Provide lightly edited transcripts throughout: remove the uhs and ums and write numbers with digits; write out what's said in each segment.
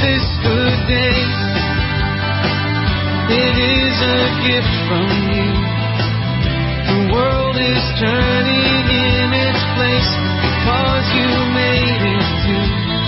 this good day. It is a gift from you. The world is turning in its place because you made it to.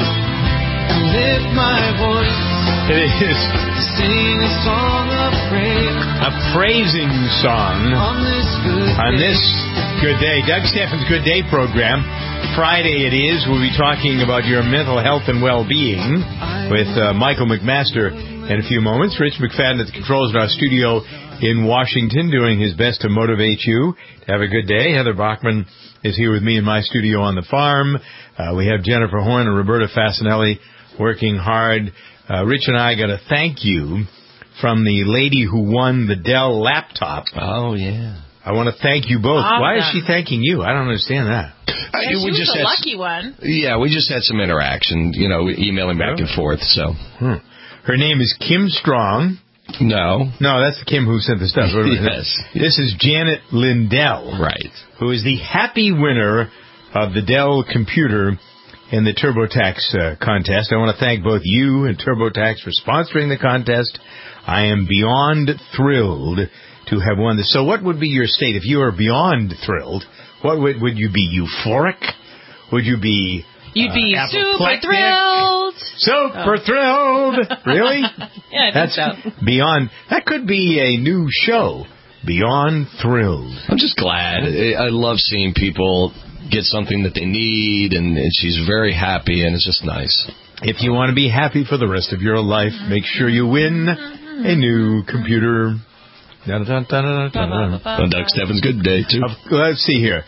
I lift my voice. It is to sing a song of praise. A praising song on this good day. Doug Steffen's Good Day program. Friday it is. We'll be talking about your mental health and well-being with Michael McMaster in a few moments. Rich McFadden at the controls in our studio in Washington doing his best to motivate you to have a good day. Heather Bachman is here with me in my studio on the farm. We have Jennifer Horn and Roberta Fasinelli working hard. Rich and I got a thank you from the lady who won the Dell laptop. Oh, yeah. I want to thank you both. Awesome. Why is she thanking you? I don't understand that. She was a lucky one. Yeah, we just had some interaction, emailing back and forth. So, Her name is Kim Strong. No, that's the Kim who sent the stuff. Yes. This is Janet Lindell. Right. Who is the happy winner of the Dell computer in the TurboTax contest. I want to thank both you and TurboTax for sponsoring the contest. I am beyond thrilled to have won this. So what would be your state if you are beyond thrilled? What would you be? Euphoric? Would you be? You'd be super apoplectic? thrilled. Super thrilled. Really? Yeah, I think so. Beyond. That could be a new show. Beyond thrilled. I'm just glad. I love seeing people get something that they need, and she's very happy, and it's just nice. If you want to be happy for the rest of your life, make sure you win a new computer. On Doug Steffen's Good Day, too. Let's see here.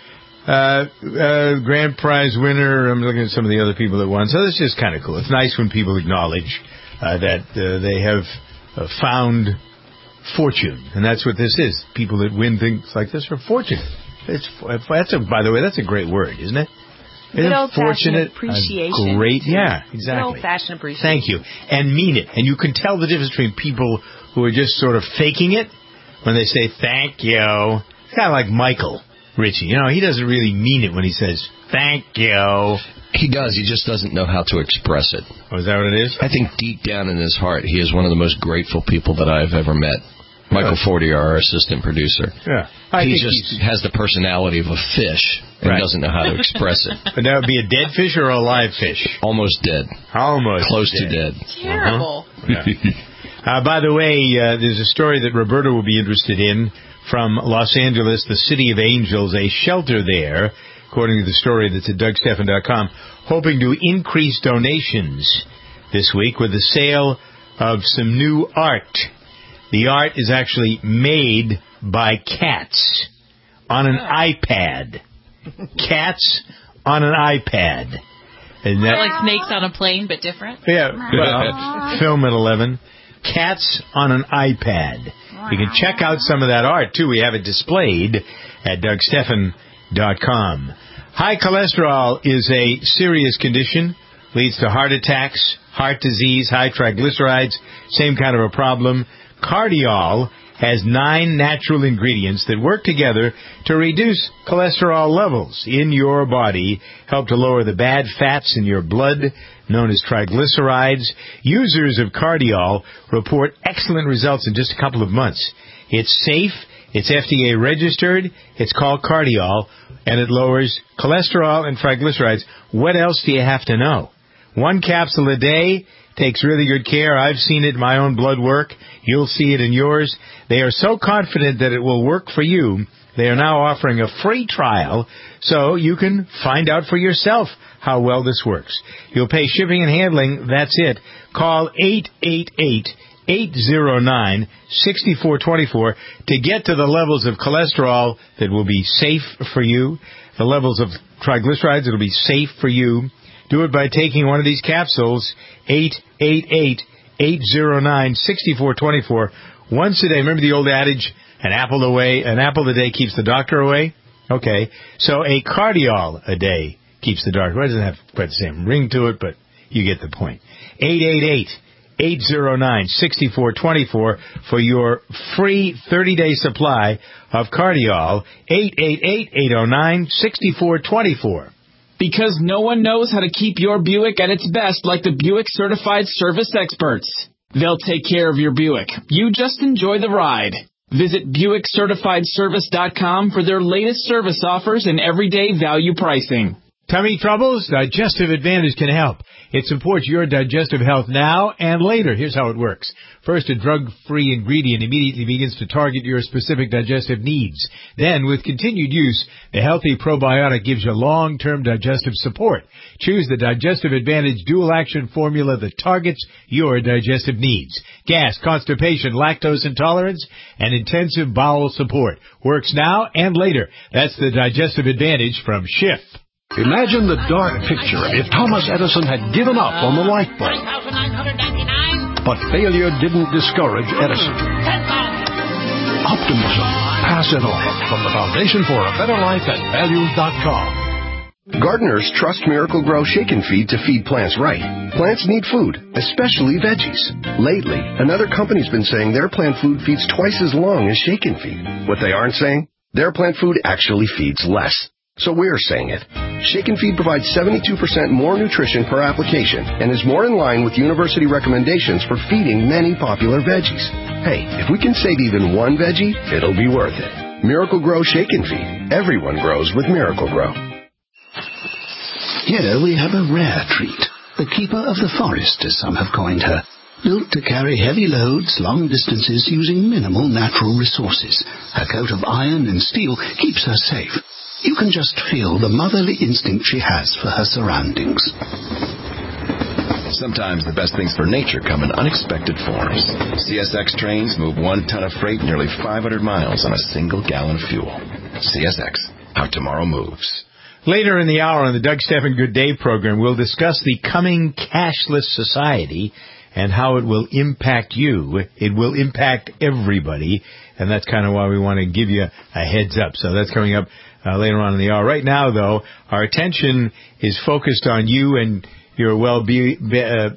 Grand prize winner. I'm looking at some of the other people that won. So that's just kind of cool. It's nice when people acknowledge that they have found fortune. And that's what this is. People that win things like this are fortunate. By the way, that's a great word, isn't it? Good old-fashioned appreciation. Great, yeah, exactly. Good old-fashioned appreciation. Thank you. And mean it. And you can tell the difference between people who are just sort of faking it when they say thank you. It's kind of like Michael Ritchie. He doesn't really mean it when he says thank you. He does. He just doesn't know how to express it. Oh, is that what it is? I think deep down in his heart, he is one of the most grateful people that I've ever met. Michael Fortier, our assistant producer. Yeah. He just has the personality of a fish and doesn't know how to express it. But that would be a dead fish or a live fish? Almost dead. Almost Close to dead. Terrible. Yeah. By the way, there's a story that Roberta will be interested in from Los Angeles, the City of Angels, a shelter there, according to the story that's at DougSteffen.com, hoping to increase donations this week with the sale of some new art. The art is actually made by cats on an iPad. Cats on an iPad. And that, like snakes on a plane, but different? Yeah. Well, film at 11. Cats on an iPad. You can check out some of that art, too. We have it displayed at DougSteffen.com. High cholesterol is a serious condition. Leads to heart attacks, heart disease, high triglycerides, same kind of a problem. Cardiol has 9 natural ingredients that work together to reduce cholesterol levels in your body, help to lower the bad fats in your blood, known as triglycerides. Users of Cardiol report excellent results in just a couple of months. It's safe, it's FDA registered, it's called Cardiol, and it lowers cholesterol and triglycerides. What else do you have to know? 1 capsule a day. Takes really good care. I've seen it in my own blood work. You'll see it in yours. They are so confident that it will work for you, they are now offering a free trial so you can find out for yourself how well this works. You'll pay shipping and handling. That's it. Call 888-809-6424 to get to the levels of cholesterol that will be safe for you, the levels of triglycerides that will be safe for you. Do it by taking one of these capsules, 888-809-6424, once a day. Remember the old adage, an apple a day keeps the doctor away? Okay, so a Cardiol a day keeps the doctor away. It doesn't have quite the same ring to it, but you get the point. 888-809-6424 for your free 30-day supply of Cardiol, 888-809-6424. Because no one knows how to keep your Buick at its best like the Buick Certified Service Experts. They'll take care of your Buick. You just enjoy the ride. Visit BuickCertifiedService.com for their latest service offers and everyday value pricing. Tummy troubles? Digestive Advantage can help. It supports your digestive health now and later. Here's how it works. First, a drug-free ingredient immediately begins to target your specific digestive needs. Then, with continued use, the healthy probiotic gives you long-term digestive support. Choose the Digestive Advantage dual-action formula that targets your digestive needs. Gas, constipation, lactose intolerance, and intensive bowel support. Works now and later. That's the Digestive Advantage from Schiff. Imagine the dark picture if Thomas Edison had given up on the light bulb. But failure didn't discourage Edison. Optimism. Pass it on from the Foundation for a Better Life at values.com. Gardeners trust Miracle-Gro Shake and Feed to feed plants right. Plants need food, especially veggies. Lately, another company's been saying their plant food feeds twice as long as Shake and Feed. What they aren't saying? Their plant food actually feeds less. So we're saying it. Shake and Feed provides 72% more nutrition per application and is more in line with university recommendations for feeding many popular veggies. Hey, if we can save even one veggie, it'll be worth it. Miracle-Gro Shake and Feed. Everyone grows with Miracle-Gro. Here we have a rare treat. The keeper of the forest, as some have coined her. Built to carry heavy loads long distances using minimal natural resources. Her coat of iron and steel keeps her safe. You can just feel the motherly instinct she has for her surroundings. Sometimes the best things for nature come in unexpected forms. CSX trains move 1 ton of freight nearly 500 miles on a single gallon of fuel. CSX, how tomorrow moves. Later in the hour on the Doug Stephan Good Day program, we'll discuss the coming cashless society and how it will impact you. It will impact everybody, and that's kind of why we want to give you a heads up. So that's coming up later on in the hour. Right now, though, our attention is focused on you and your well-being. There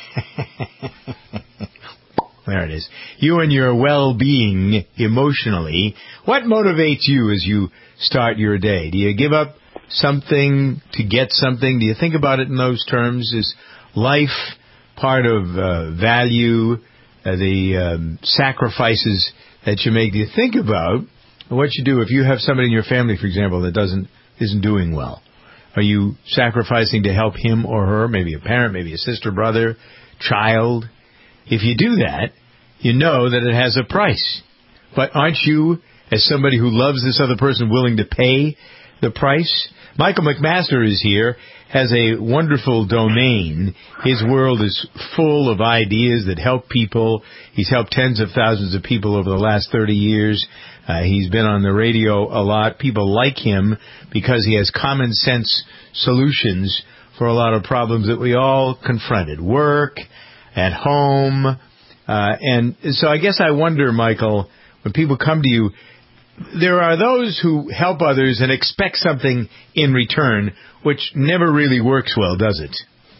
it is. You and your well-being emotionally. What motivates you as you start your day? Do you give up something to get something? Do you think about it in those terms? Is life part of value, the sacrifices that you make? Do you think about what you do if you have somebody in your family, for example, that isn't doing well? Are you sacrificing to help him or her, maybe a parent, maybe a sister, brother, child? If you do that, you know that it has a price. But aren't you, as somebody who loves this other person, willing to pay the price? Michael McMaster is here, has a wonderful domain. His world is full of ideas that help people. He's helped tens of thousands of people over the last 30 years. He's been on the radio a lot. People like him because he has common sense solutions for a lot of problems that we all confronted. Work, at home. And so I guess I wonder, Michael, when people come to you, there are those who help others and expect something in return, which never really works well, does it?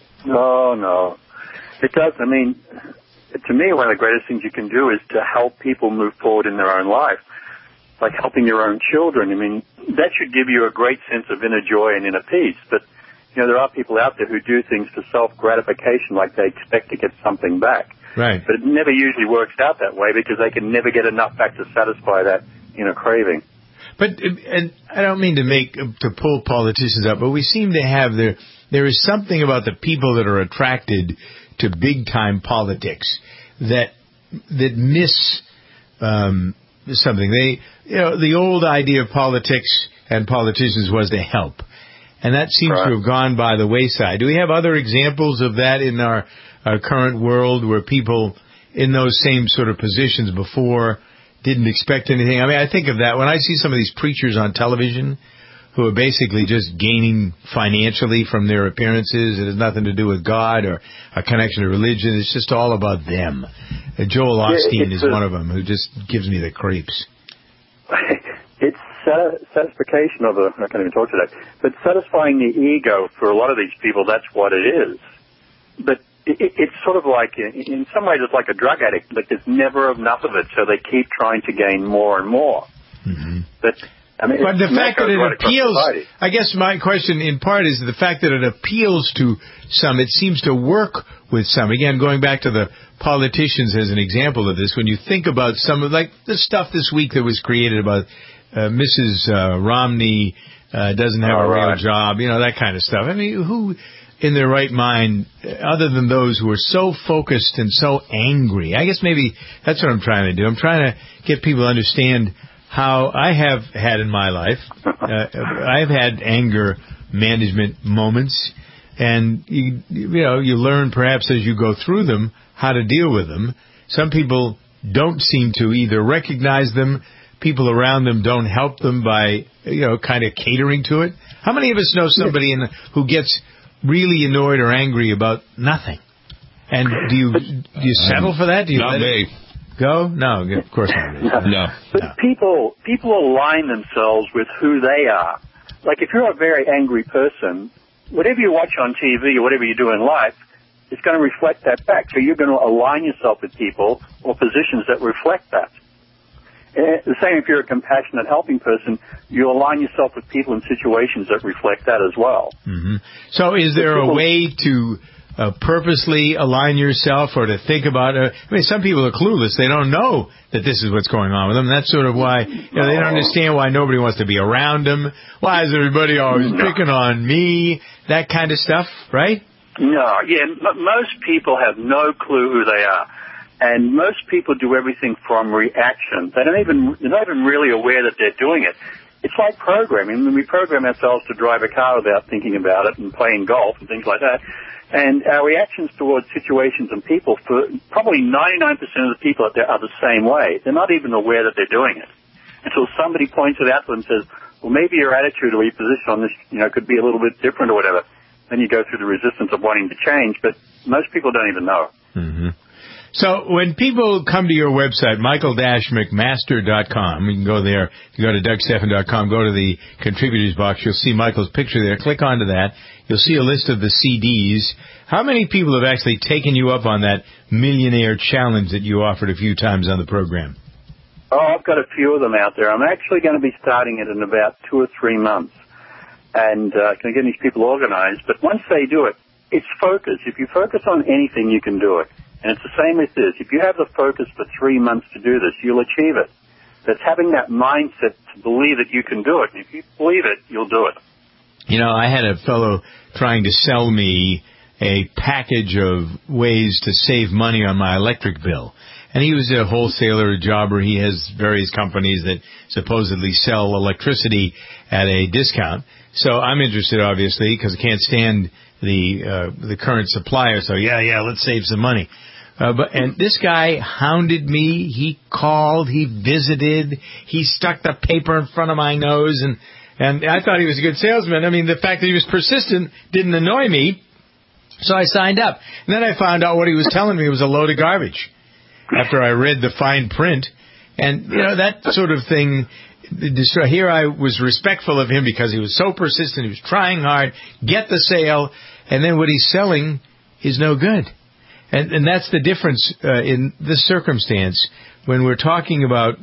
No. It does. I mean, to me, one of the greatest things you can do is to help people move forward in their own life, like helping your own children. I mean, that should give you a great sense of inner joy and inner peace. But, you know, there are people out there who do things for self-gratification, like they expect to get something back. Right. But it never usually works out that way because they can never get enough back to satisfy that inner craving. But, and I don't mean to pull politicians up, but we seem to have there is something about the people that are attracted to big-time politics that miss something. The old idea of politics and politicians was to help. And that seems to have gone by the wayside. Do we have other examples of that in our current world where people in those same sort of positions before didn't expect anything? I mean, I think of that when I see some of these preachers on television who are basically just gaining financially from their appearances. It has nothing to do with God or a connection to religion. It's just all about them. Joel Osteen is one of them who just gives me the creeps. It's satisfaction of I can't even talk to that, but satisfying the ego for a lot of these people, that's what it is. But it's sort of like, in some ways, it's like a drug addict. Like there's never enough of it, so they keep trying to gain more and more. Mm-hmm. But I mean, but the fact that it right appeals, I guess my question in part is the fact that it appeals to some, it seems to work with some. Again, going back to the politicians as an example of this, when you think about some of, like, the stuff this week that was created about Mrs. Romney doesn't have a real job, you know, that kind of stuff. I mean, who in their right mind, other than those who are so focused and so angry, I guess maybe that's what I'm trying to do. I'm trying to get people to understand how I have had in my life. I've had anger management moments, and you learn perhaps as you go through them how to deal with them. Some people don't seem to either recognize them. People around them don't help them by, kind of catering to it. How many of us know somebody who gets really annoyed or angry about nothing? And do you settle for that? Do you not me. Go? No, of course not. No. But people align themselves with who they are. Like, if you're a very angry person, whatever you watch on TV or whatever you do in life, it's going to reflect that back. So you're going to align yourself with people or positions that reflect that. The same if you're a compassionate, helping person, you align yourself with people and situations that reflect that as well. Mm-hmm. So is there a way to purposely align yourself or to think about some people are clueless. They don't know that this is what's going on with them. That's sort of why they don't understand why nobody wants to be around them. Why is everybody always picking on me? That kind of stuff, right? No, most people have no clue who they are. And most people do everything from reaction. They're not even really aware that they're doing it. It's like programming. When we program ourselves to drive a car without thinking about it and playing golf and things like that. And our reactions towards situations and people, for probably 99% of the people out there are the same way. They're not even aware that they're doing it until somebody points it out to them and says, well, maybe your attitude or your position on this, could be a little bit different or whatever. Then you go through the resistance of wanting to change, but most people don't even know. Mm-hmm. So when people come to your website, michael-mcmaster.com, you can go there. You go to DougStephan.com, go to the contributors box. You'll see Michael's picture there. Click onto that. You'll see a list of the CDs. How many people have actually taken you up on that millionaire challenge that you offered a few times on the program? Oh, I've got a few of them out there. I'm actually going to be starting it in about 2 or 3 months. And can get these people organized. But once they do it, it's focus. If you focus on anything, you can do it. And it's the same as this. If you have the focus for 3 months to do this, you'll achieve it. That's having that mindset to believe that you can do it. And if you believe it, you'll do it. I had a fellow trying to sell me a package of ways to save money on my electric bill. And he was a wholesaler, a jobber. He has various companies that supposedly sell electricity at a discount. So I'm interested, obviously, because I can't stand the current supplier. So, let's save some money. And this guy hounded me. He called. He visited. He stuck the paper in front of my nose. And I thought he was a good salesman. I mean, the fact that he was persistent didn't annoy me. So I signed up. And then I found out what he was telling me was a load of garbage after I read the fine print. And, that sort of thing. Here I was respectful of him because he was so persistent. He was trying hard, get the sale, and then what he's selling is no good. And that's the difference in this circumstance when we're talking about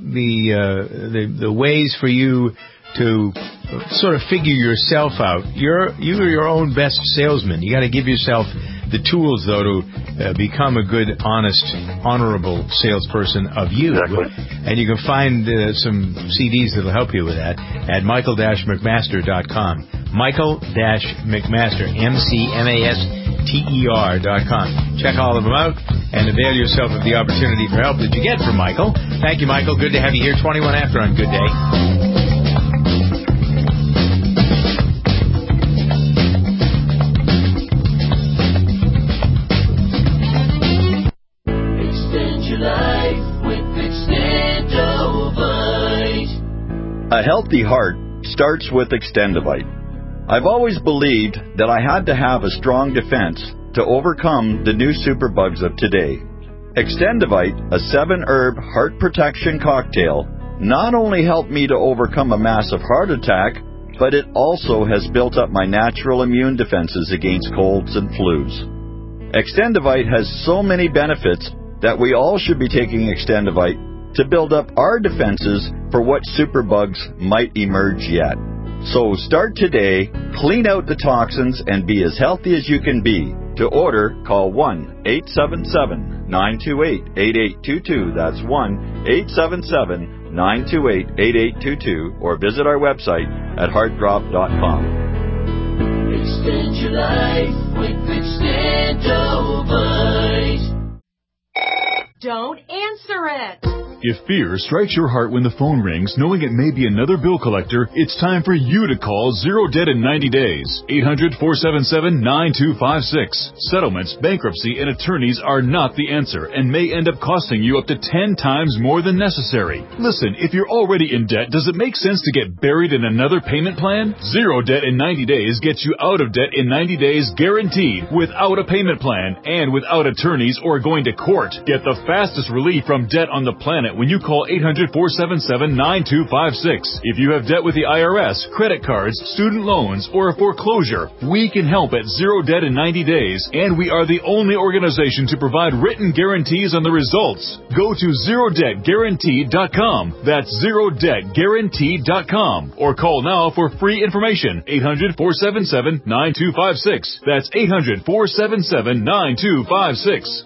the ways for you to sort of figure yourself out. You are your own best salesman. You got to give yourself the tools, though, to become a good, honest, honorable salesperson of you. Exactly. And you can find some CDs that will help you with that at michael-mcmaster.com. Michael-mcmaster, McMaster.com. Check all of them out and avail yourself of the opportunity for help that you get from Michael. Thank you, Michael. Good to have you here. 21 after on Good Day. A healthy heart starts with Extendivite. I've always believed that I had to have a strong defense to overcome the new superbugs of today. Extendivite, a 7-herb heart protection cocktail, not only helped me to overcome a massive heart attack, but it also has built up my natural immune defenses against colds and flus. Extendivite has so many benefits that we all should be taking Extendivite to build up our defenses for what superbugs might emerge yet. So start today, clean out the toxins, and be as healthy as you can be. To order, call 1-877-928-8822. That's 1-877-928-8822. Or visit our website at heartdrop.com. Extend your life with Extendovite. Don't answer it. If fear strikes your heart when the phone rings, knowing it may be another bill collector, it's time for you to call Zero Debt in 90 days. 800-477-9256. Settlements, bankruptcy, and attorneys are not the answer and may end up costing you up to 10 times more than necessary. Listen, if you're already in debt, does it make sense to get buried in another payment plan? Zero Debt in 90 days gets you out of debt in 90 days guaranteed, without a payment plan and without attorneys or going to court. Get the fastest relief from debt on the planet when you call 800-477-9256. If you have debt with the IRS, credit cards, student loans, or a foreclosure, we can help at Zero Debt in 90 days, and we are the only organization to provide written guarantees on the results. Go to ZeroDebtGuaranteed.com. That's ZeroDebtGuaranteed.com. Or call now for free information. 800-477-9256. That's 800-477-9256.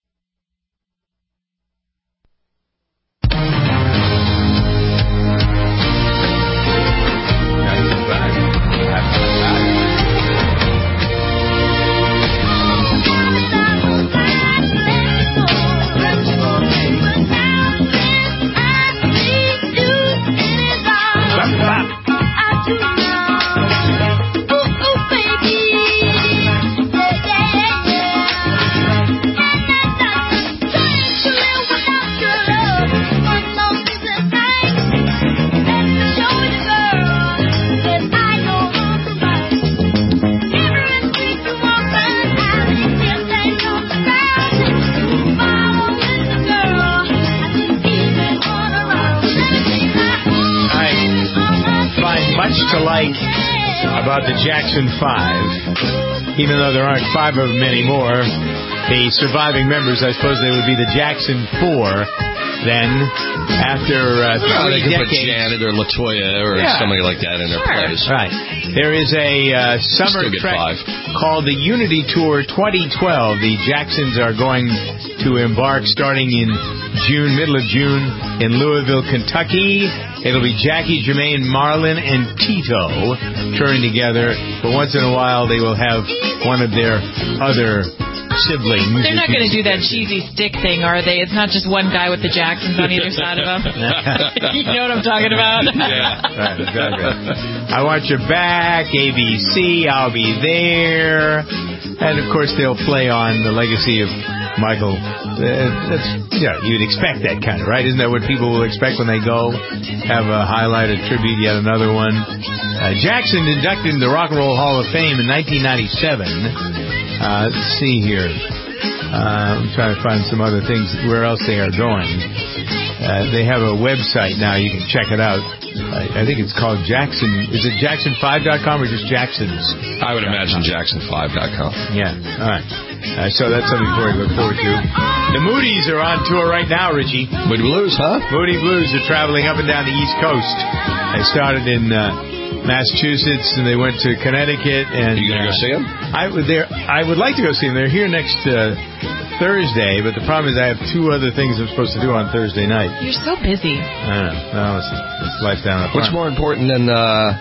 About the Jackson 5, even though there aren't 5 of them anymore, the surviving members, I suppose they would be the Jackson 4. Then, after 3 they could decades, put Janet or LaToya or somebody like that in their place. Right. There is a summer trek called the Unity Tour 2012. The Jacksons are going to embark starting in June, middle of June, in Louisville, Kentucky. It'll be Jackie, Jermaine, Marlon, and Tito touring together. But once in a while, they will have one of their other siblings. They're not going to do that cheesy stick thing, are they? It's not just one guy with the Jacksons on either side of him. You know what I'm talking about? Yeah. Right, exactly. I Want Your Back, ABC, I'll Be There. And, of course, they'll play on the legacy of Michael. You'd expect that kind of, right? Isn't that what people will expect when they go? Have a highlight, a tribute, yet another one. Jackson inducted into the Rock and Roll Hall of Fame in 1997. Let's see here. I'm trying to find some other things, where else they are going. They have a website now. You can check it out. I think it's called Jackson. Is it Jackson5.com or just Jackson's? I would imagine Jackson5.com. Yeah. All right. So that's something for you to look forward to. The Moody's are on tour right now, Richie. Moody Blues, huh? Moody Blues are traveling up and down the East Coast. They started in Massachusetts and they went to Connecticut. And you gonna go see them? I would like to go see them. They're here next Thursday, but the problem is I have 2 other things I'm supposed to do on Thursday night. You're so busy. I don't know. No, it's life down the front. What's more important than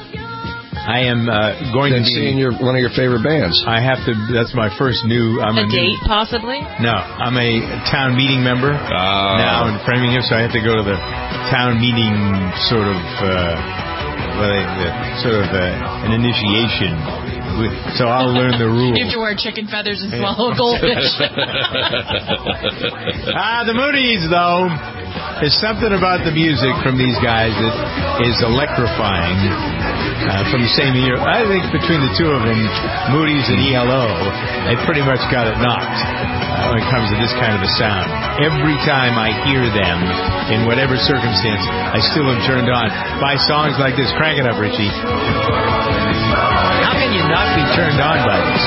I am going to be seeing one of your favorite bands? I have to. That's my first new. A date, possibly? No, I'm a town meeting member now in Framingham, so I have to go to the town meeting sort of an initiation. So I'll learn the rules. You have to wear chicken feathers and swallow a goldfish. The Moody's, though. There's something about the music from these guys that is electrifying. From the same year, I think between the 2 of them, Moody's and ELO, they pretty much got it knocked when it comes to this kind of a sound. Every time I hear them, in whatever circumstance, I still am turned on by songs like this. Crank it up, Richie. How can you not be turned on by this?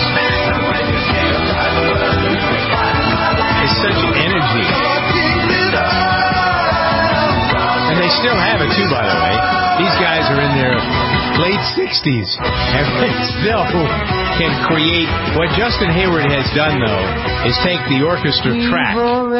It's such energy. still have it, too, by the way. These guys are in their late 60s and still can create. What Justin Hayward has done, though, is take the orchestra track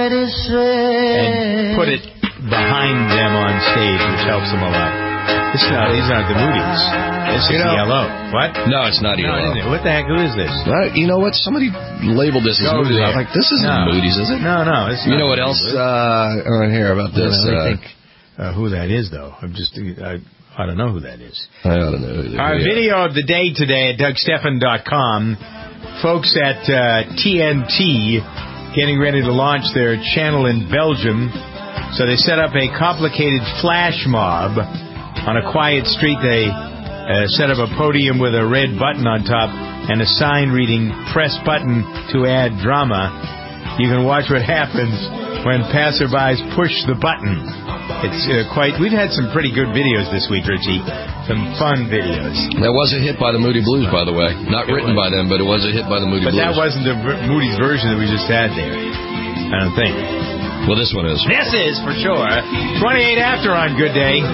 and put it behind them on stage, which helps them a lot. These aren't the Moody's. This is ELO. What? No, it's not ELO. What the heck? Who is this? You know what? Somebody labeled this as Moody's. I was like, this isn't Moody's, is it? No. You know what else around here about this? I think who that is, though. I ought to know who that is. I ought to know who that is. Our video of the day today at DougStephan.com. Folks at TNT getting ready to launch their channel in Belgium. So they set up a complicated flash mob on a quiet street. They set up a podium with a red button on top and a sign reading, "Press button to add drama." You can watch what happens when passerbys push the button. It's we've had some pretty good videos this week, Richie. Some fun videos. That was a hit by the Moody Blues, by the way. Not written by them, but it was a hit by the Moody Blues. But that wasn't the Moody's version that we just had there. I don't think. Well, this one is. This is, for sure. 28 after on Good Day.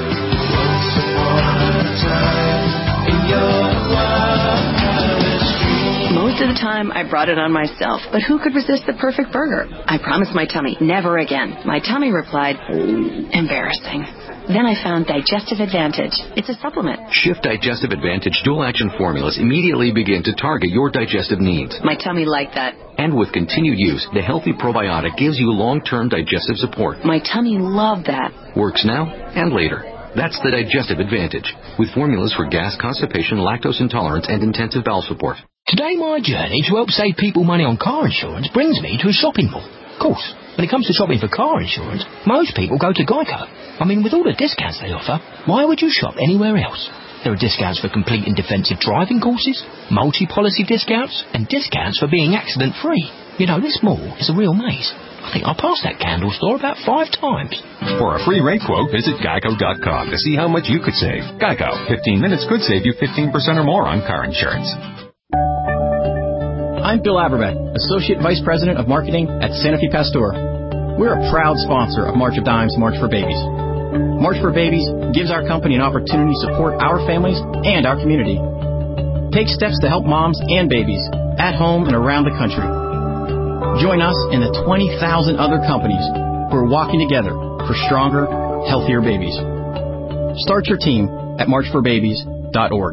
Most of the time, I brought it on myself, but who could resist the perfect burger? I promised my tummy, never again. My tummy replied, embarrassing. Then I found Digestive Advantage. It's a supplement. Shift Digestive Advantage dual-action formulas immediately begin to target your digestive needs. My tummy liked that. And with continued use, the Healthy Probiotic gives you long-term digestive support. My tummy loved that. Works now and later. That's the Digestive Advantage, with formulas for gas, constipation, lactose intolerance, and intensive bowel support. Today, my journey to help save people money on car insurance brings me to a shopping mall. Of course, when it comes to shopping for car insurance, most people go to Geico. I mean, with all the discounts they offer, why would you shop anywhere else? There are discounts for complete and defensive driving courses, multi-policy discounts, and discounts for being accident-free. You know, this mall is a real maze. I think I passed that candle store about 5 times. For a free rate quote, visit Geico.com to see how much you could save. Geico. 15 minutes could save you 15% or more on car insurance. I'm Bill Averbeck, Associate Vice President of Marketing at Sanofi Pasteur. We're a proud sponsor of March of Dimes, March for Babies. March for Babies gives our company an opportunity to support our families and our community. Take steps to help moms and babies at home and around the country. Join us and the 20,000 other companies who are walking together for stronger, healthier babies. Start your team at marchforbabies.org.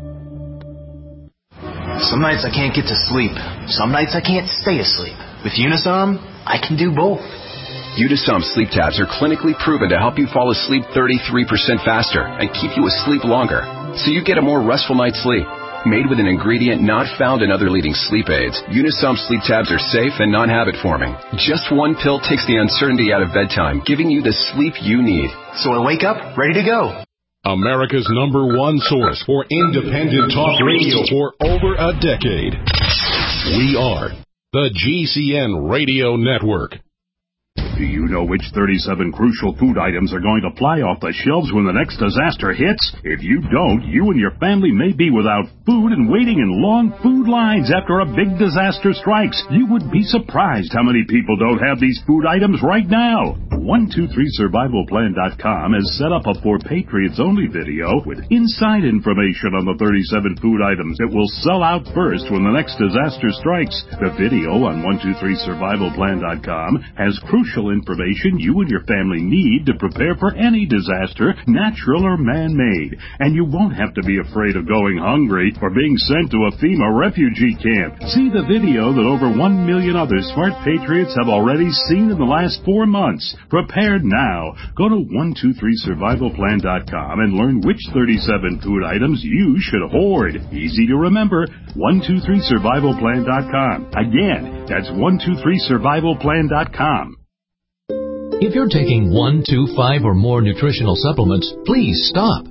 Some nights I can't get to sleep. Some nights I can't stay asleep. With Unisom, I can do both. Unisom sleep tabs are clinically proven to help you fall asleep 33% faster and keep you asleep longer, so you get a more restful night's sleep. Made with an ingredient not found in other leading sleep aids, Unisom sleep tabs are safe and non-habit forming. Just one pill takes the uncertainty out of bedtime, giving you the sleep you need. So I wake up ready to go. America's #1 source for independent talk radio for over a decade. We are the GCN Radio Network. Do you know which 37 crucial food items are going to fly off the shelves when the next disaster hits? If you don't, you and your family may be without food and waiting in long food lines after a big disaster strikes. You would be surprised how many people don't have these food items right now. 123survivalplan.com has set up a For Patriots Only video with inside information on the 37 food items that will sell out first when the next disaster strikes. The video on 123survivalplan.com has crucial information you and your family need to prepare for any disaster, natural or man-made. And you won't have to be afraid of going hungry or being sent to a FEMA refugee camp. See the video that over 1 million other smart patriots have already seen in the last 4 months. Prepared now. Go to 123survivalplan.com and learn which 37 food items you should hoard. Easy to remember. 123survivalplan.com. Again, that's 123survivalplan.com. If you're taking 1, 2, 5, or more nutritional supplements, please stop.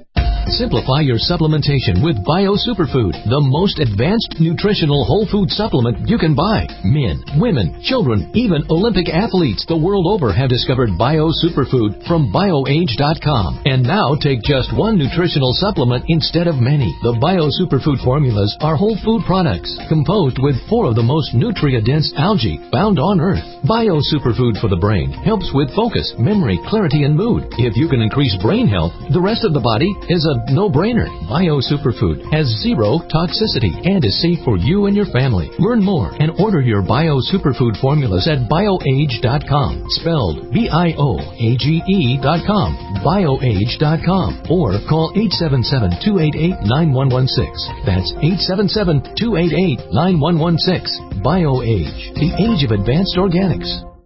Simplify your supplementation with Bio Superfood, the most advanced nutritional whole food supplement you can buy. Men, women, children, even Olympic athletes the world over have discovered Bio Superfood from BioAge.com. And now take just one nutritional supplement instead of many. The Bio Superfood formulas are whole food products composed with 4 of the most nutrient-dense algae found on Earth. Bio Superfood for the brain helps with focus, memory, clarity, and mood. If you can increase brain health, the rest of the body is a no-brainer. Bio Superfood has 0 toxicity and is safe for you and your family. Learn more and order your Bio Superfood formulas at BioAge.com, spelled BIOAGE.com, BioAge.com, or call 877-288-9116. That's 877-288-9116. BioAge, the age of advanced organics.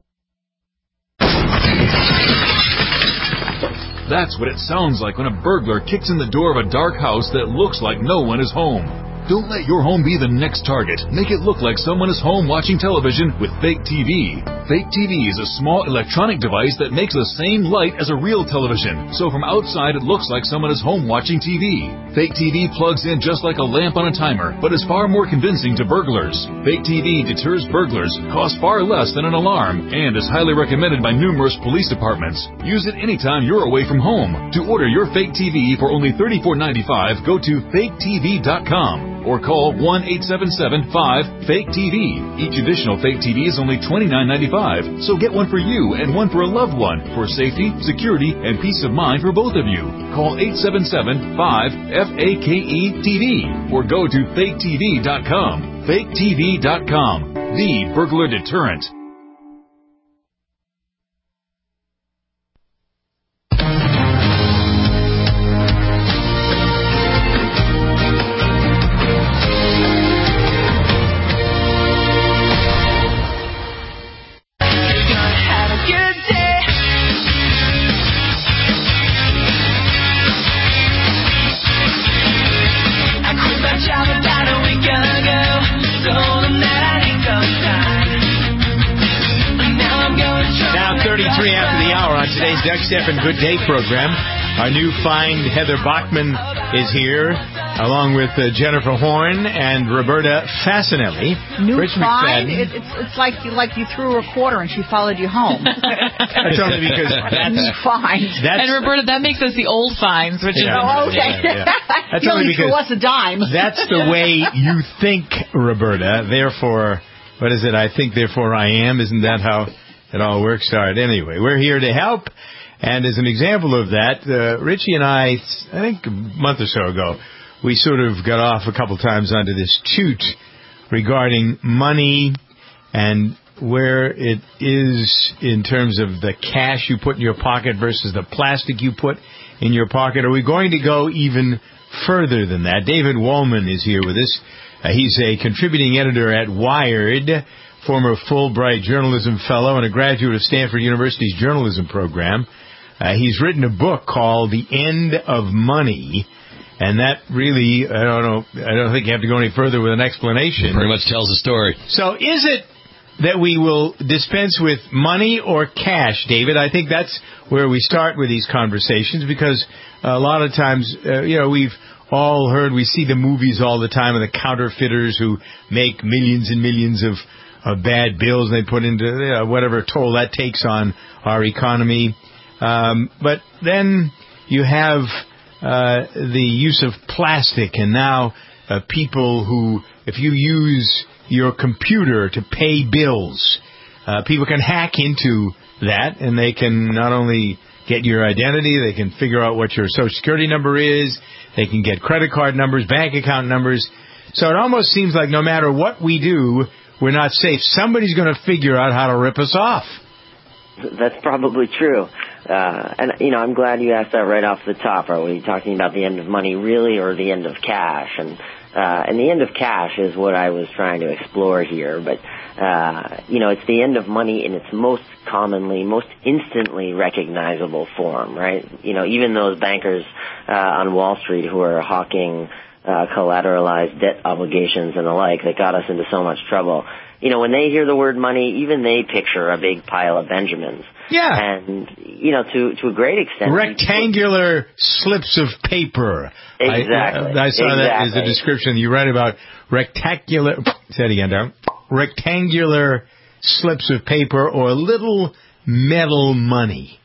That's what it sounds like when a burglar kicks in the door of a dark house that looks like no one is home. Don't let your home be the next target. Make it look like someone is home watching television with Fake TV. Fake TV is a small electronic device that makes the same light as a real television, so from outside it looks like someone is home watching TV. Fake TV plugs in just like a lamp on a timer, but is far more convincing to burglars. Fake TV deters burglars, costs far less than an alarm, and is highly recommended by numerous police departments. Use it anytime you're away from home. To order your Fake TV for only $34.95, go to faketv.com. or call 1-877-5-FAKE-TV. Each additional Fake TV is only $29.95, so get one for you and one for a loved one for safety, security, and peace of mind for both of you. Call 877-5-FAKE-TV or go to faketv.com. FakeTV.com, the burglar deterrent. Today's Doug Stephan Good Day program. Our new find, Heather Bachman, is here, along with Jennifer Horn and Roberta Fasinelli. New Rich find? McFadden. It's like you threw her a quarter and she followed you home. That's only because that's new find. And Roberta, that makes us the old finds, which is oh, okay. That's you only threw us a dime. That's the way you think, Roberta. Therefore, what is it? I think, therefore I am. Isn't that how it all works out? Anyway, we're here to help. And as an example of that, Richie and I think a month or so ago, we sort of got off a couple times onto this toot regarding money and where it is in terms of the cash you put in your pocket versus the plastic you put in your pocket. Are we going to go even further than that? David Wolman is here with us. He's a contributing editor at Wired, former Fulbright journalism fellow and a graduate of Stanford University's journalism program. He's written a book called The End of Money, and that really, I don't think you have to go any further with an explanation. Pretty much tells the story. So is it that we will dispense with money or cash, David? I think that's where we start with these conversations, because a lot of times, we've all heard, we see the movies all the time of the counterfeiters who make millions and millions of bad bills they put into whatever toll that takes on our economy. But then you have the use of plastic, and now people who, if you use your computer to pay bills, people can hack into that, and they can not only get your identity, they can figure out what your Social Security number is, they can get credit card numbers, bank account numbers. So it almost seems like no matter what we do, we're not safe. Somebody's going to figure out how to rip us off. That's probably true. And I'm glad you asked that right off the top. Are we talking about the end of money really, or the end of cash? And the end of cash is what I was trying to explore here. But, it's the end of money in its most instantly recognizable form, right? Even those bankers on Wall Street who are hawking collateralized debt obligations and the like that got us into so much trouble. You know, when they hear the word money, even they picture a big pile of Benjamins. Yeah. And, you know, to a great extent. Rectangular slips of paper. Exactly. I saw that as a description. You write about rectangular, say it again, Darren. Rectangular slips of paper or little metal money.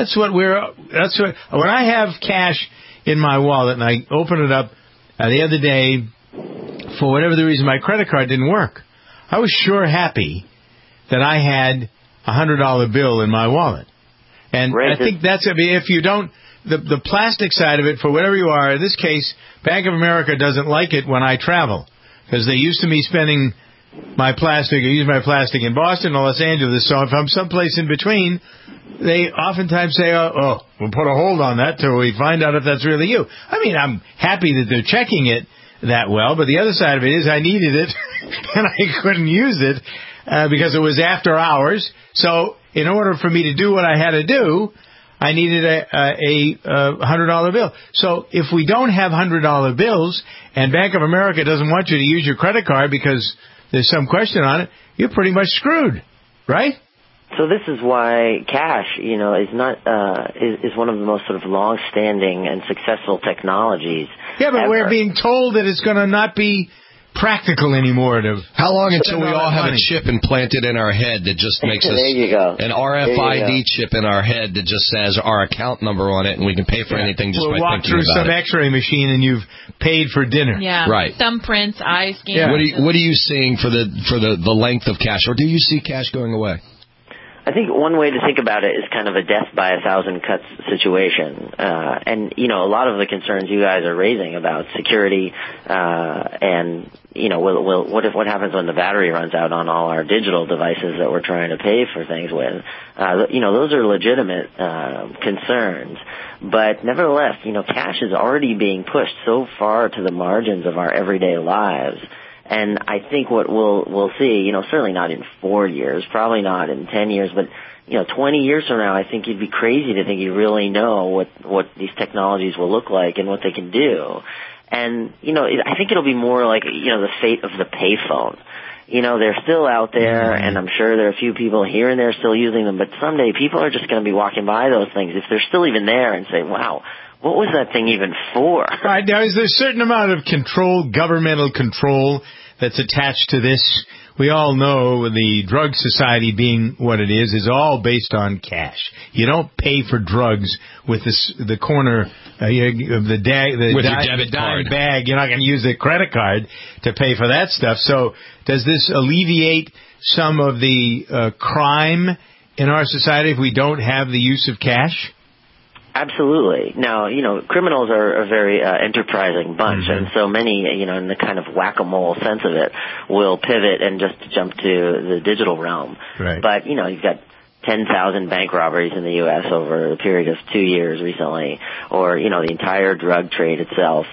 When I have cash in my wallet and I open it up the other day, for whatever the reason, my credit card didn't work. I was sure happy that I had a $100 bill in my wallet. And I think that's, if you don't, the plastic side of it, for whatever you are, in this case, Bank of America doesn't like it when I travel, because they used to me spending my plastic, I use my plastic in Boston or Los Angeles, so if I'm someplace in between, they oftentimes say, we'll put a hold on that till we find out if that's really you. I mean, I'm happy that they're checking it that well, but the other side of it is I needed it and I couldn't use it because it was after hours. So in order for me to do what I had to do, I needed a $100 bill. So if we don't have $100 bills and Bank of America doesn't want you to use your credit card because there's some question on it, you're pretty much screwed, right? So this is why cash, you know, is not is one of the most sort of long-standing and successful technologies. Yeah, but we're being told that it's going to not be practical anymore. How long until we all have a chip implanted in our head that just makes us an RFID chip in our head that just says our account number on it, and we can pay for anything just by thinking about it. We'll walk through some X-ray machine and you've paid for dinner. Yeah, right. Thumbprints, eye scans. Yeah. What are you seeing for the length of cash, or do you see cash going away? I think one way to think about it is kind of a death by a thousand cuts situation. And, you know, a lot of the concerns you guys are raising about security, and, you know, what happens when the battery runs out on all our digital devices that we're trying to pay for things with? You know, those are legitimate concerns. But nevertheless, you know, cash is already being pushed so far to the margins of our everyday lives. And I think what we'll see, you know, certainly not in 4 years, probably not in 10 years, but, you know, 20 years from now, I think you'd be crazy to think you really know what these technologies will look like and what they can do. And, you know, I think it'll be more like, you know, the fate of the payphone. You know, they're still out there, and I'm sure there are a few people here and there still using them, but someday people are just going to be walking by those things, if they're still even there, and say, wow, what was that thing even for? All right, now, is there a certain amount of control, governmental control, that's attached to this? We all know the drug society being what it is all based on cash. You don't pay for drugs with the corner of the dime bag. You're not going to use a credit card to pay for that stuff. So does this alleviate some of the crime in our society if we don't have the use of cash? Absolutely. Now, you know, criminals are a very enterprising bunch, and so many, you know, in the kind of whack-a-mole sense of it, will pivot and just jump to the digital realm. Right. But, you know, you've got 10,000 bank robberies in the U.S. over a period of 2 years recently, or, you know, the entire drug trade itself.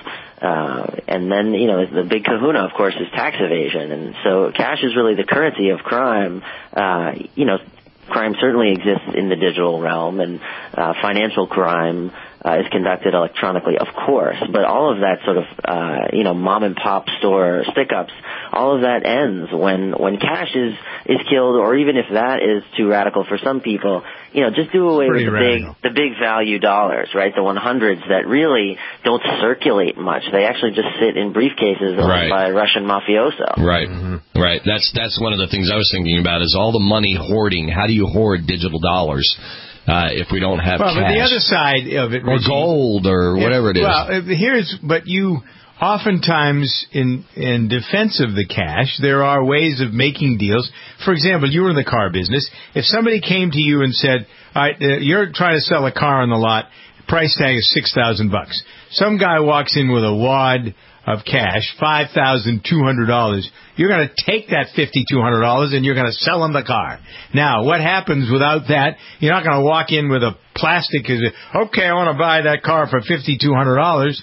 And then, you know, the big kahuna, of course, is tax evasion. And so cash is really the currency of crime. You know, crime certainly exists in the digital realm, and financial crime is conducted electronically, of course. But all of that sort of, you know, mom-and-pop store stick-ups, all of that ends when cash is killed, or even if that is too radical for some people, you know, just do away with the big value dollars, right? The 100s that really don't circulate much. They actually just sit in briefcases owned by a Russian mafioso. Right. Right. That's one of the things I was thinking about is all the money hoarding. How do you hoard digital dollars if we don't have cash? But the other side of it, or gold, or whatever it is. Well, but you oftentimes, in defense of the cash, there are ways of making deals. For example, you were in the car business. If somebody came to you and said, all right, you're trying to sell a car on the lot, price tag is $6,000. Some guy walks in with a wad of cash, $5,200. You're going to take that $5,200 and you're going to sell him the car. Now, what happens without that? You're not going to walk in with a plastic, okay, I want to buy that car for $5,200.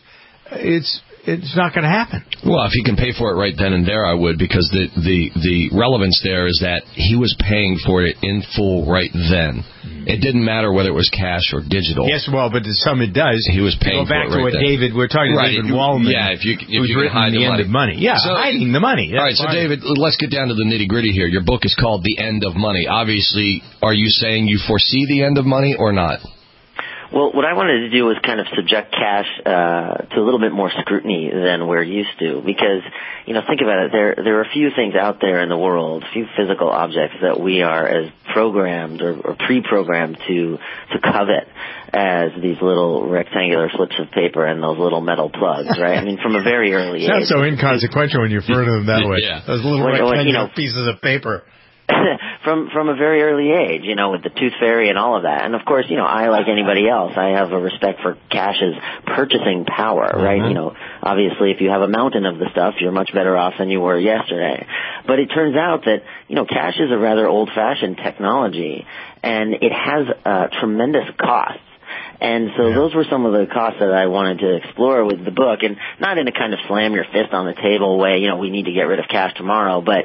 It's not going to happen. Well, if he can pay for it right then and there, I would, because the relevance there is that he was paying for it in full right then. It didn't matter whether it was cash or digital. Yes, well, but to some it does. He was paying for it. Go back to what David. We're talking about David Waldman. Yeah, if you who's can written hide The End of Money. Yeah, so, hiding the money. All right, so David, let's get down to the nitty-gritty here. Your book is called The End of Money. Obviously, are you saying you foresee the end of money or not? Well, what I wanted to do was kind of subject cash to a little bit more scrutiny than we're used to, because, think about it. There are a few things out there in the world, a few physical objects that we are as programmed or pre-programmed to covet as these little rectangular slips of paper and those little metal plugs, right? I mean, from a very early age. Sounds so inconsequential when you refer to them that way. Yeah. Those little rectangular pieces of paper. From a very early age, with the tooth fairy and all of that. And of course, I, like anybody else, I have a respect for cash's purchasing power, right? Obviously if you have a mountain of the stuff, you're much better off than you were yesterday. But it turns out that, cash is a rather old-fashioned technology, and it has tremendous costs. And so those were some of the costs that I wanted to explore with the book, and not in a kind of slam your fist on the table way, we need to get rid of cash tomorrow, but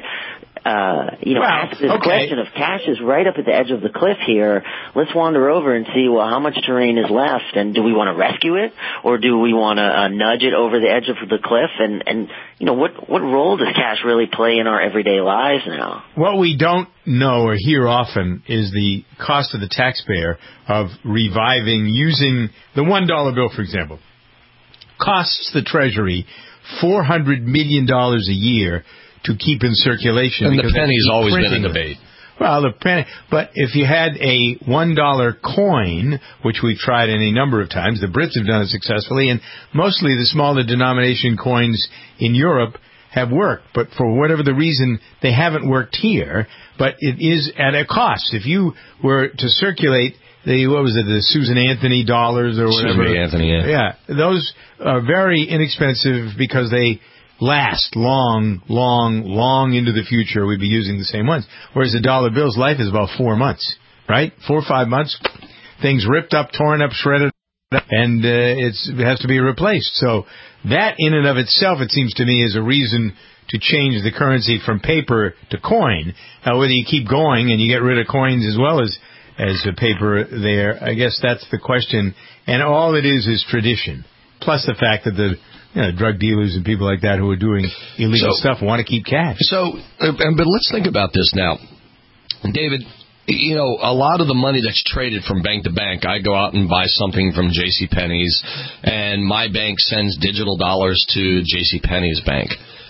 ask this question of cash is right up at the edge of the cliff here. Let's wander over and see, well, how much terrain is left, and do we want to rescue it, or do we want to nudge it over the edge of the cliff? And what role does cash really play in our everyday lives now? What we don't know or hear often is the cost to the taxpayer of reviving, using the $1 bill, for example. Costs the Treasury $400 million a year to keep in circulation. And the penny's always been a debate. Well, the penny. But if you had a $1 coin, which we've tried any number of times, the Brits have done it successfully, and mostly the smaller denomination coins in Europe have worked. But for whatever the reason, they haven't worked here. But it is at a cost. If you were to circulate the Susan Anthony dollars or whatever. Susan Anthony, yeah. Yeah, those are very inexpensive because they last long into the future. We'd be using the same ones. Whereas the dollar bill's life is about 4 months, right? 4 or 5 months. Things ripped up, torn up, shredded up, and it has to be replaced. So that in and of itself, it seems to me, is a reason to change the currency from paper to coin. Now, whether you keep going and you get rid of coins as well as the paper there, I guess that's the question. And all it is tradition. Plus the fact that the drug dealers and people like that who are doing illegal stuff want to keep cash. But let's think about this now. David, a lot of the money that's traded from bank to bank, I go out and buy something from JCPenney's, and my bank sends digital dollars to JCPenney's bank.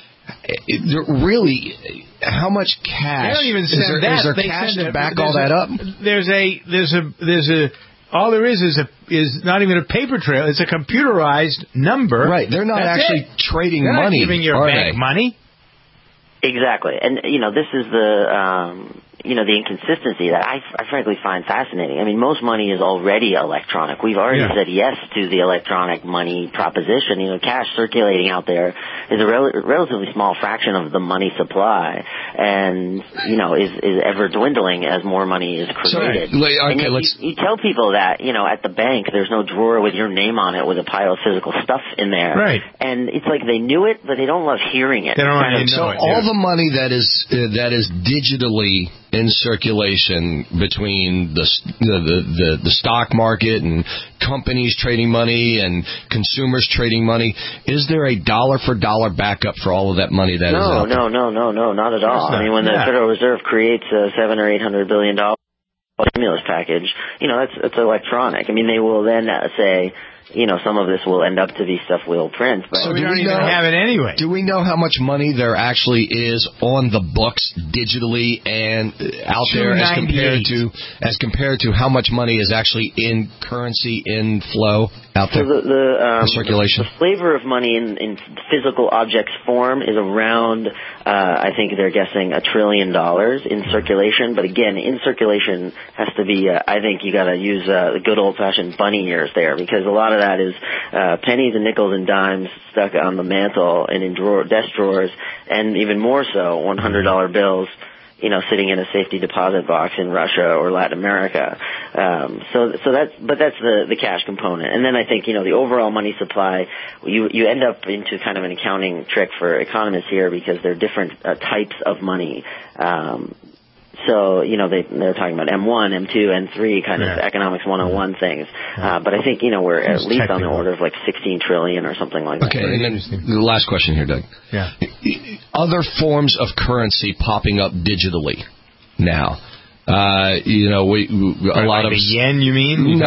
Really, how much cash? They don't even send that. Is there cash to back all that up? There's a all there is not even a paper trail. It's a computerized number. Right. They're not actually trading They're money. Not giving your bank money. Exactly. And, this is the inconsistency that I frankly find fascinating. I mean, most money is already electronic. We've already said yes to the electronic money proposition. Cash circulating out there is a relatively small fraction of the money supply, and, is ever dwindling as more money is created. You tell people that, at the bank there's no drawer with your name on it with a pile of physical stuff in there. Right. And it's like they knew it, but they don't love hearing it. They don't really know it. All the money that is digitally in circulation between the stock market and companies trading money and consumers trading money, is there a dollar for dollar backup for all of that money that is out there? No, not at all. I mean, when the Federal Reserve creates a $700 or $800 billion stimulus package, that's electronic. I mean, they will then say, some of this will end up to be stuff we'll print. But so we don't even have it anyway. Do we know how much money there actually is on the books digitally and out there as compared to how much money is actually in currency in flow out there? So the circulation. The flavor of money in physical objects form is around, I think they're guessing $1 trillion in circulation. But again, in circulation has to be, I think you got to use the good old-fashioned bunny ears there, because a lot of that is pennies and nickels and dimes stuck on the mantle and in desk drawers, and even more so, $100 bills, sitting in a safety deposit box in Russia or Latin America. That's the cash component. And then I think, the overall money supply, you end up into kind of an accounting trick for economists here, because there are different types of money. So, they're talking about M1, M2, N3 kind of economics 101 things. But I think, we're at least on the order of like 16 trillion or something like that. Okay, and then the last question here, Doug. Yeah. Other forms of currency popping up digitally now. A lot of the yen, you mean?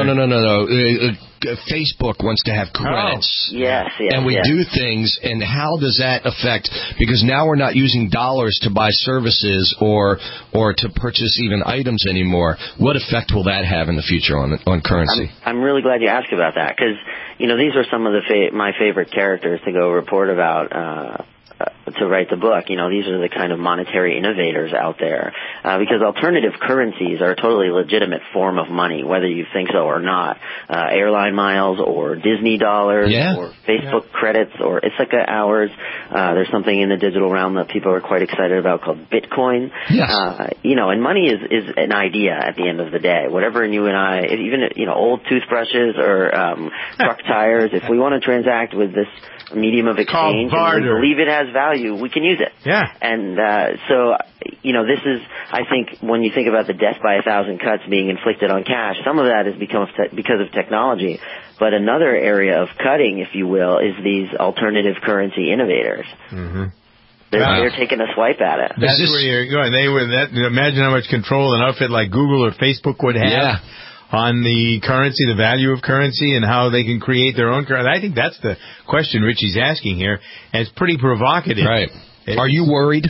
No. Facebook wants to have credits. Yes. And we do things, and how does that affect? Because now we're not using dollars to buy services or to purchase even items anymore. What effect will that have in the future on currency? I'm really glad you asked about that, because these are some of my favorite characters to go report about. To write the book, these are the kind of monetary innovators out there, because alternative currencies are a totally legitimate form of money, whether you think so or not. Airline miles or Disney dollars or Facebook credits or Ithaca hours. There's something in the digital realm that people are quite excited about called Bitcoin. Yes. And money is an idea at the end of the day. Whatever you and I, even old toothbrushes or truck tires, if we want to transact with this medium of exchange and we believe it has value, we can use it. Yeah. And so this is, I think, when you think about the death by 1,000 cuts being inflicted on cash, some of that is because of technology. But another area of cutting, if you will, is these alternative currency innovators. Mm-hmm. They're taking a swipe at it. That's where you're going. Imagine how much control an outfit like Google or Facebook would have on the currency, the value of currency, and how they can create their own currency. I think that's the question Richie's asking here, and it's pretty provocative. Right. Are you worried?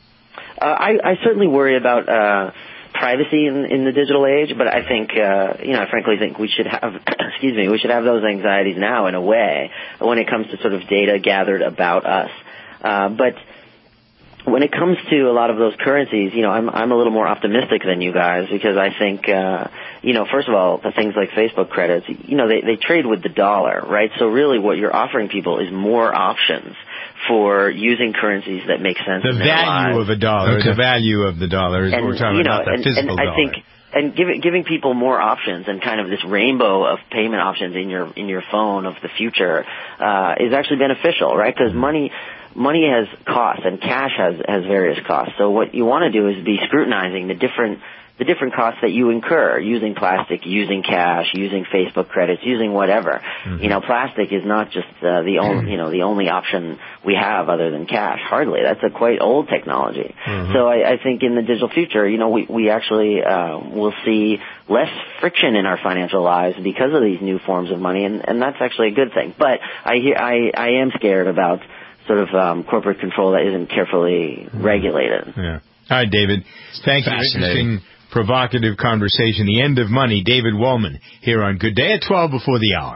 I certainly worry about privacy in the digital age, but I think, I frankly think we should have, we should have those anxieties now in a way when it comes to sort of data gathered about us. But when it comes to a lot of those currencies, I'm a little more optimistic than you guys, because I think, first of all, the things like Facebook credits, they trade with the dollar, right? So really what you're offering people is more options for using currencies that make sense in their lives. The value of a dollar, the value of the dollar is what we're talking about, the physical dollar. I think, and giving people more options and kind of this rainbow of payment options in your phone of the future is actually beneficial, right? Because money has costs, and cash has various costs. So what you want to do is be scrutinizing the different costs that you incur using plastic, using cash, using Facebook credits, using whatever. Mm-hmm. Plastic is not just the only option we have other than cash. Hardly. That's a quite old technology. Mm-hmm. So I think in the digital future, we actually will see less friction in our financial lives because of these new forms of money, and that's actually a good thing. But I am scared about sort of corporate control that isn't carefully regulated. Yeah. All right, David. Thank you. Interesting, provocative conversation. The End of Money. David Wolman here on Good Day at 12 before the hour.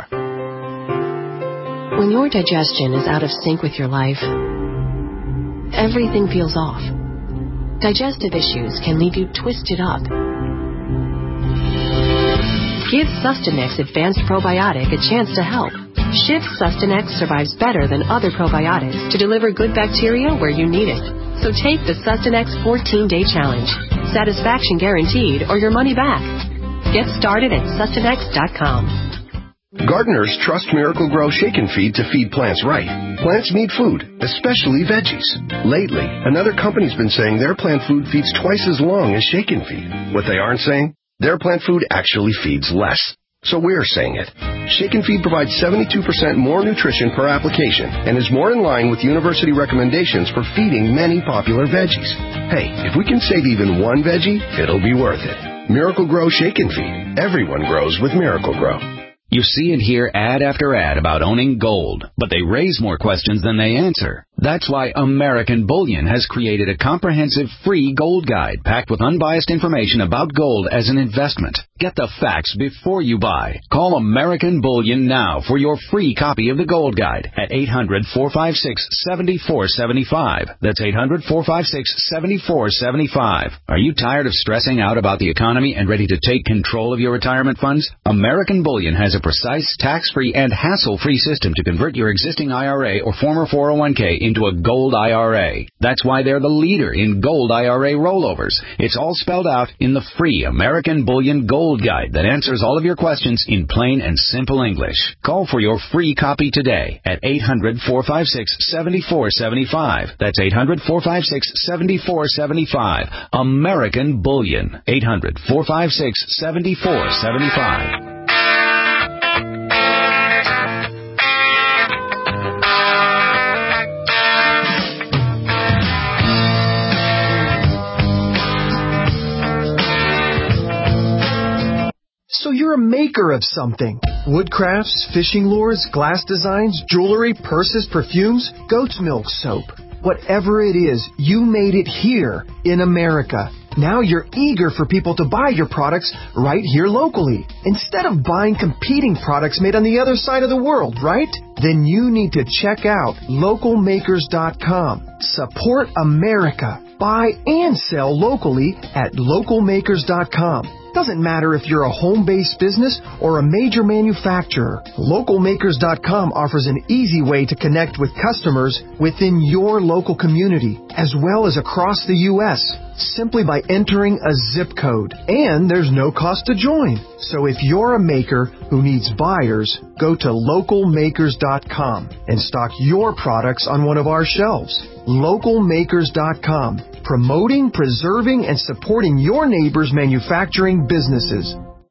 When your digestion is out of sync with your life, everything feels off. Digestive issues can leave you twisted up. Give Sustanex Advanced Probiotic a chance to help. Shift Sustanex survives better than other probiotics to deliver good bacteria where you need it. So take the Sustanex 14-Day Challenge. Satisfaction guaranteed or your money back. Get started at Sustanex.com. Gardeners trust Miracle-Gro Shake and Feed to feed plants right. Plants need food, especially veggies. Lately, another company's been saying their plant food feeds twice as long as Shake and Feed. What they aren't saying? Their plant food actually feeds less. So we're saying it. Shake and Feed provides 72% more nutrition per application and is more in line with university recommendations for feeding many popular veggies. Hey, if we can save even one veggie, it'll be worth it. Miracle-Gro Shake and Feed. Everyone grows with Miracle-Gro. You see and hear ad after ad about owning gold, but they raise more questions than they answer. That's why American Bullion has created a comprehensive free gold guide packed with unbiased information about gold as an investment. Get the facts before you buy. Call American Bullion now for your free copy of the gold guide at 800-456-7475. That's 800-456-7475. Are you tired of stressing out about the economy and ready to take control of your retirement funds? American Bullion has a precise, tax-free, and hassle-free system to convert your existing IRA or former 401k into a gold IRA. That's why they're the leader in gold IRA rollovers. It's all spelled out in the free American Bullion Gold Guide that answers all of your questions in plain and simple English. Call for your free copy today at 800-456-7475. That's 800-456-7475. American Bullion. 800-456-7475. So you're a maker of something. Woodcrafts, fishing lures, glass designs, jewelry, purses, perfumes, goat's milk soap. Whatever it is, you made it here in America. Now you're eager for people to buy your products right here locally, instead of buying competing products made on the other side of the world, right? Then you need to check out localmakers.com. Support America. Buy and sell locally at localmakers.com. Doesn't matter if you're a home-based business or a major manufacturer. Localmakers.com offers an easy way to connect with customers within your local community, as well as across the U.S., simply by entering a zip code. And there's no cost to join. So if you're a maker who needs buyers, go to localmakers.com and stock your products on one of our shelves. Localmakers.com. Promoting, preserving, and supporting your neighbors' manufacturing businesses.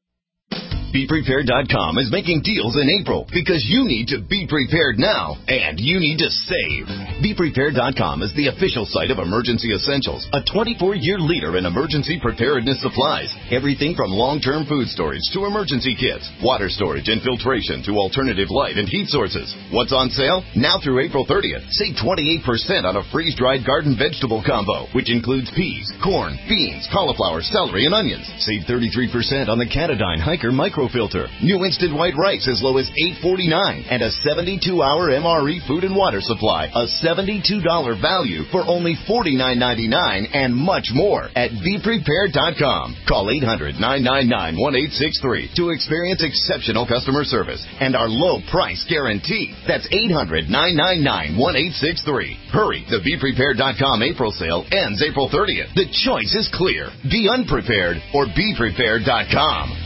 BePrepared.com is making deals in April because you need to be prepared now and you need to save. BePrepared.com is the official site of Emergency Essentials, a 24-year leader in emergency preparedness supplies. Everything from long-term food storage to emergency kits, water storage and filtration to alternative light and heat sources. What's on sale? Now through April 30th, save 28% on a freeze-dried garden vegetable combo, which includes peas, corn, beans, cauliflower, celery, and onions. Save 33% on the Catadyne Hiker microfilter. New instant white rice as low as $8.49 and a 72-hour MRE food and water supply, a $72 value for only $49.99 and much more at BePrepared.com. Call 800-999-1863 to experience exceptional customer service and our low price guarantee. That's 800-999-1863. Hurry, the BePrepared.com April sale ends April 30th. The choice is clear. Be unprepared or BePrepared.com.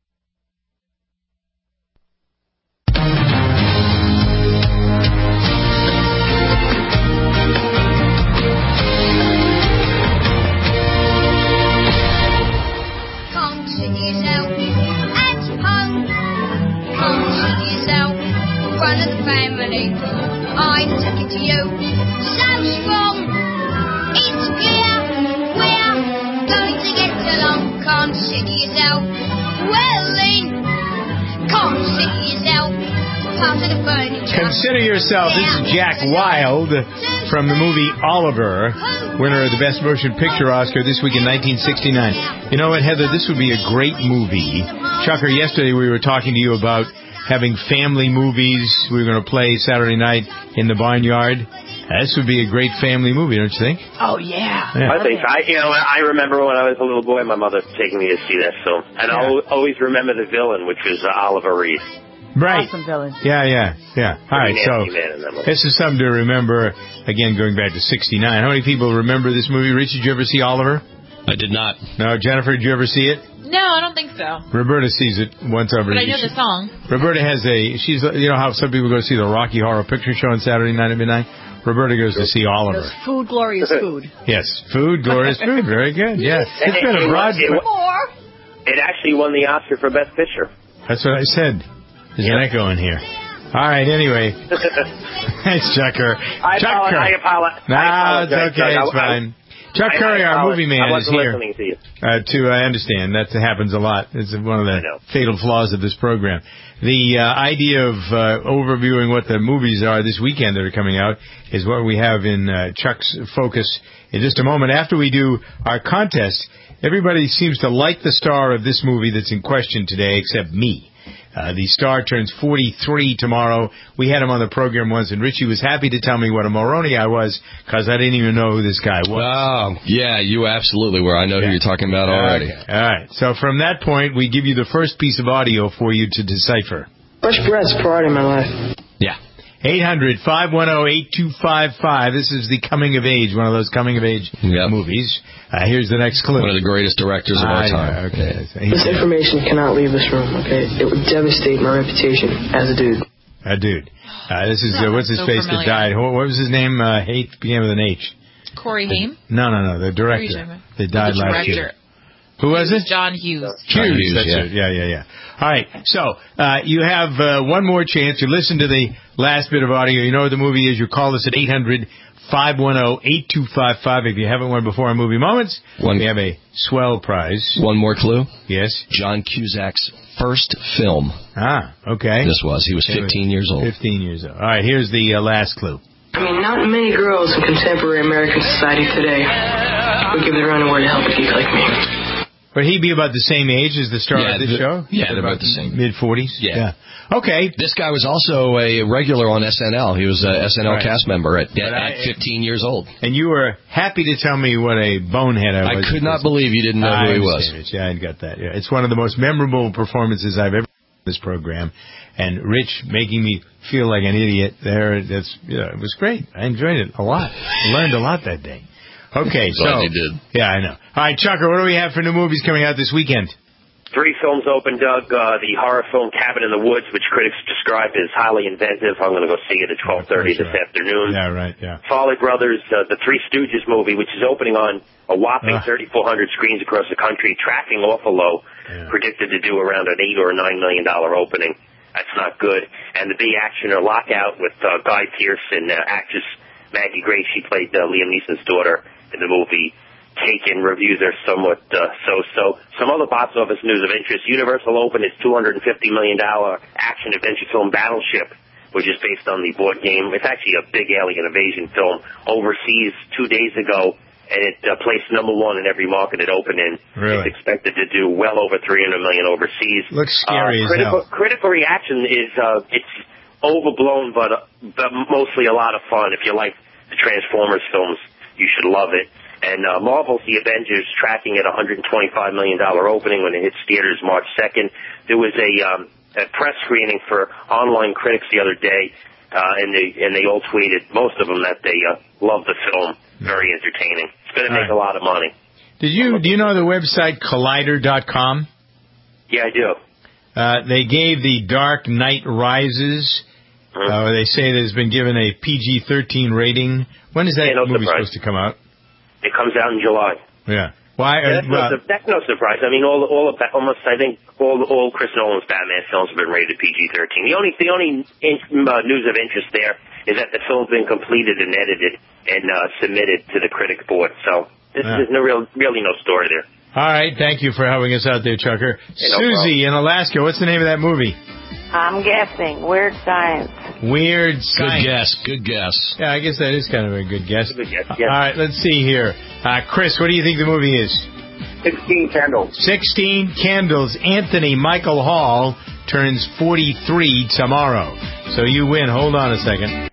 I took it to you, so strong. It's clear we're going to get along. Consider yourself well in. Consider yourself part of the furniture. Consider yourself. This is Jack Wilde from the movie Oliver, winner of the Best Motion Picture Oscar this week in 1969. You know what, Heather? This would be a great movie. Chucker, yesterday we were talking to you about having family movies. We were going to play Saturday night in the barnyard. This would be a great family movie, don't you think? Oh, yeah. I think so. I remember when I was a little boy, my mother taking me to see this. So, and I always remember the villain, which was Oliver Reed. Right. Awesome villain. Yeah. All right, so this is something to remember, again, going back to 69. How many people remember this movie? Richie, did you ever see Oliver? I did not. No, Jennifer, did you ever see it? No, I don't think so. Roberta sees it once over. But I know the song. Roberta has she's, you know how some people go to see the Rocky Horror Picture Show on Saturday night at midnight? Roberta goes to see Oliver. Food, glorious food. Yes, food, glorious food. Very good, yeah. It's been a broad... It actually won the Oscar for Best Picture. That's what I said. There's an echo in here. All right, anyway. Thanks, Chucker. I apologize. No, it's okay. It's fine. Chuck Curry, our movie man, is here. I understand. That happens a lot. It's one of the fatal flaws of this program. The idea of overviewing what the movies are this weekend that are coming out is what we have in Chuck's focus in just a moment. After we do our contest, everybody seems to like the star of this movie that's in question today, except me. The star turns 43 tomorrow. We had him on the program once, and Richie was happy to tell me what a Moroni I was, because I didn't even know who this guy was. Oh, yeah, you absolutely were. I know who you're talking about already. Okay. All right. So from that point, we give you the first piece of audio for you to decipher. Fresh bread's priority in my life. Yeah. 800-510-8255. This is the coming of age, one of those coming of age movies. Here's the next clue. One of the greatest directors of our time. Okay. This information cannot leave this room, okay? It would devastate my reputation as a dude. A dude. This is, what's his face that died? What was his name? Began with an H. Corey Haim? No. The director. That died last year. Who was it? John Hughes. Hughes, that's it. Yeah. All right, so you have one more chance. You listen to the last bit of audio. You know what the movie is. You call us at 800-510-8255. If you haven't won before on Movie Moments, we have a swell prize. One more clue? Yes. John Cusack's first film. Okay. This was. He was 15 years old. 15 years old. All right, here's the last clue. I mean, not many girls in contemporary American society today would give their underwear to help a geek like me. Would he be about the same age as the star of this show? Yeah, they're about the same. Mid-40s? Yeah. Okay. This guy was also a regular on SNL. He was an SNL cast member at 15 years old. And you were happy to tell me what a bonehead I was. I could not believe you didn't know who he was. Yeah, I got that. Yeah. It's one of the most memorable performances I've ever done in this program. And Rich making me feel like an idiot there. It was great. I enjoyed it a lot. Learned a lot that day. Okay, so you did. Yeah, I know. All right, Chucker, what do we have for new movies coming out this weekend? 3 films open, Doug. The horror film Cabin in the Woods, which critics describe as highly inventive. I'm going to go see it at 12:30 this afternoon. Yeah, right. Yeah. Farley Brothers, the Three Stooges movie, which is opening on a whopping 3,400 screens across the country, tracking awful low, predicted to do around an $8 or $9 million opening. That's not good. And the B-Actioner Lockout with Guy Pearce and actress Maggie Grace. She played Liam Neeson's daughter in the movie. Taken. Reviews are somewhat so-so. Some other box office news of interest. Universal opened its $250 million action-adventure film Battleship, which is based on the board game. It's actually a big alien invasion film overseas 2 days ago, and it placed #1 in every market it opened in. Really? It's expected to do well over $300 million overseas. Looks scary as hell. Critical reaction is it's overblown, but mostly a lot of fun. If you like the Transformers films, you should love it. And Marvel's The Avengers tracking at $125 million opening when it hits theaters March 2nd. There was a press screening for online critics the other day, and they all tweeted, most of them, that they love the film. Very entertaining. It's going to make a lot of money. Do you know the website Collider.com? Yeah, I do. They gave The Dark Knight Rises. They say that it's been given a PG-13 rating. When is that movie supposed to come out? It comes out in July. Yeah. Why? That's no surprise. I mean, all Chris Nolan's Batman films have been rated PG-13. The only news of interest there is that the film's been completed and edited and submitted to the critic board. So there's really no story there. All right. Thank you for helping us out there, Chucker. Susie in Alaska. What's the name of that movie? I'm guessing. Weird Science. Weird Science. Good guess. Yeah, I guess that is kind of a good guess. Good guess, yes. All right, let's see here. Chris, what do you think the movie is? 16 Candles. 16 Candles. Anthony Michael Hall turns 43 tomorrow. So you win. Hold on a second.